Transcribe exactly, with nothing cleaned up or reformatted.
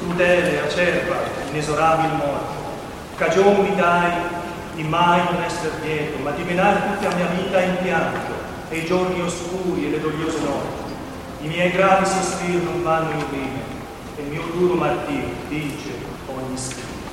crudele, acerba, inesorabil morte. Cagion mi dai di mai non esser lieto, ma di menar tutta la mia vita in pianto, e i giorni oscuri e le dogliose notti. I miei gravi sospiri non vanno in rime, e il mio duro martirio vince ogni scritta.